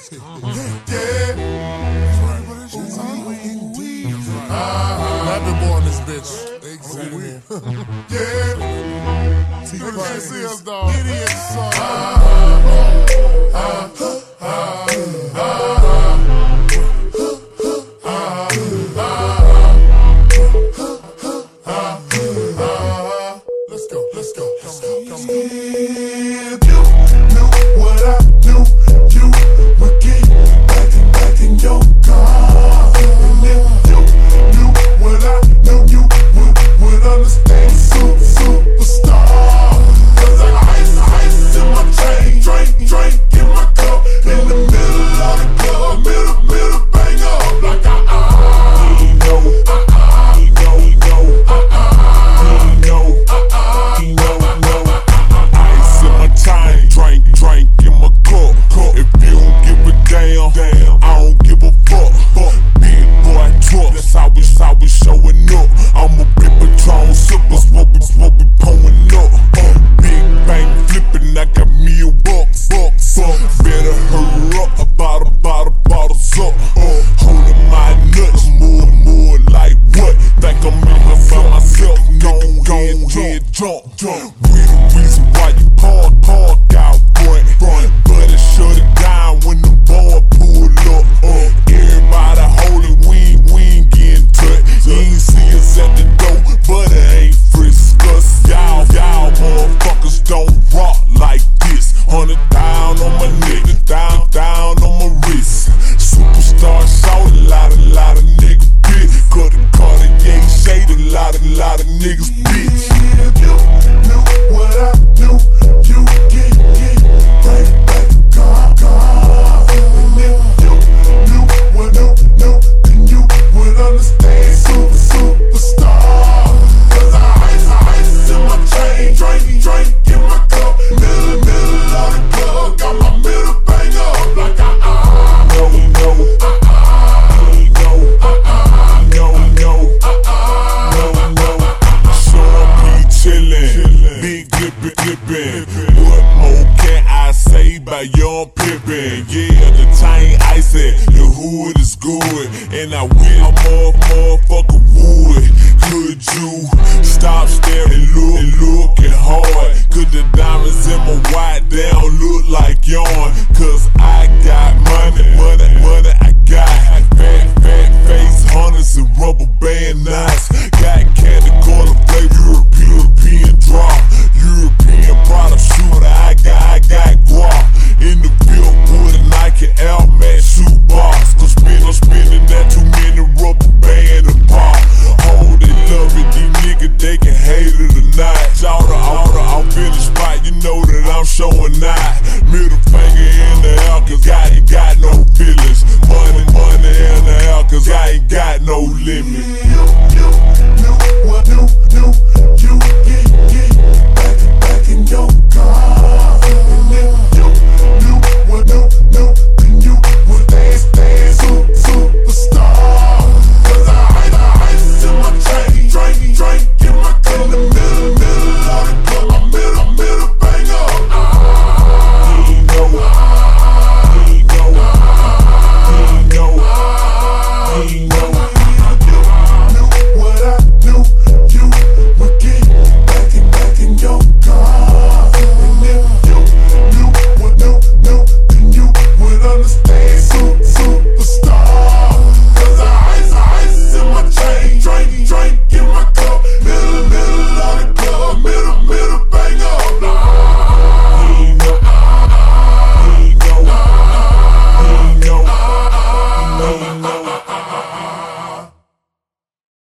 Yeah. Rapping boy in this bitch. Exactly. Yeah. You can't see us, dog. Idiots, son. Let's go, let's go, come on, come on. If you knew what I knew, you would get back in your car. And if you knew what I knew, you would understand. Superstar. Cause I got ice in my chain, drink in my cup. In the middle of the club, middle bang up like Drink in my cup. If you don't give a damn, I don't give a fuck. Big boy truck, that's how we showing up. I'm a big Patron sipper, what we pulling up. Big bang flipping, I got me a bucks. Better hurry up, about bottles up. Holding my nuts, more like what? Think I'm in here by myself, go ahead, jump. We the reason why you park out front. But it shut it down when the boy pull up. Everybody holding, we ain't getting touched. You ain't see us at the door, but it ain't frisk us. Y'all motherfuckers don't rock like this. 100 down on my neck, down on my wrist. Superstar shout, a lot of niggas bitch. Cut the Cartier shade, a lot of niggas bitch. If you knew what I knew, you get right back to car. And if you knew what I knew, then you would understand. Superstar. Cause I ice in my chain, drink in my cup. Middle of the club, got my middle bang up like big clippin'. What more can I say about young Pippin? Yeah, the chain icy, the hood is good, and I wish a motherfucker would. Could you stop staring and looking hard? Could the diamonds in my white, they don't look like yarn?